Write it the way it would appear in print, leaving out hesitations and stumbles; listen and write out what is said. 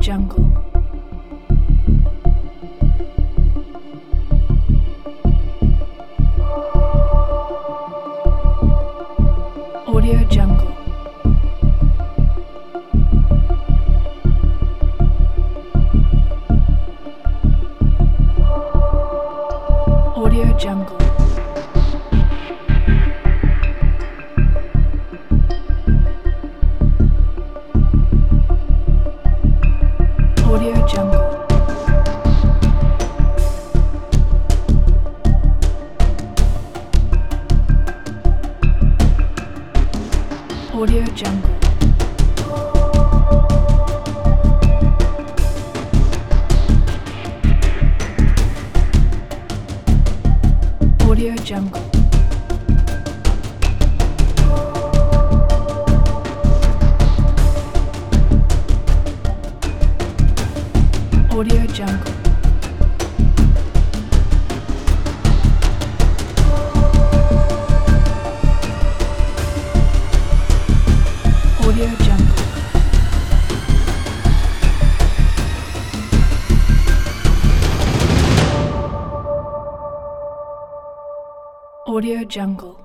Jungle. Audio Jungle. Audio Jungle. Audio Jungle. Audio Jungle. Audio Jungle. Audio Jungle. Audio Jungle. Audio Jungle.